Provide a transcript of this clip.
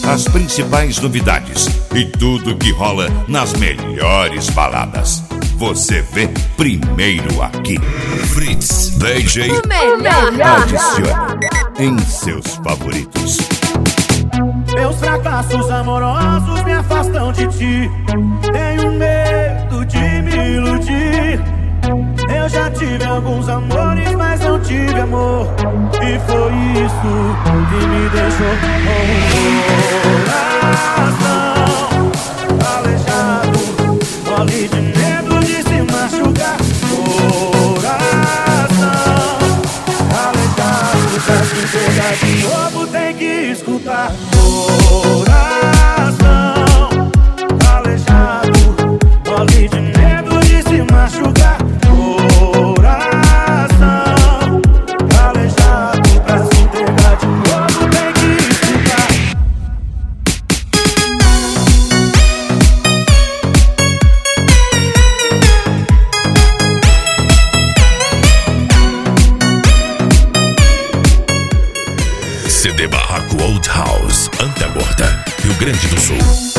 as principais novidades e tudo que rola nas melhores baladas. Você vê primeiro aqui. Fritz DJ. O melhor. Adicione em seus favoritos. Meus fracassos amorosos me afastam de ti. Tenho medo de me iludir. Eu já tive alguns amores, mas não tive amor. E foi isso que me deixou com o coração aleijado, mole de medo de se machucar. Coração aleijado, pra se pegar de novo tem que escutar. Coração aleijado, mole de medo de se machucar. CD Barraco Old House, Antagorda, Rio Grande do Sul.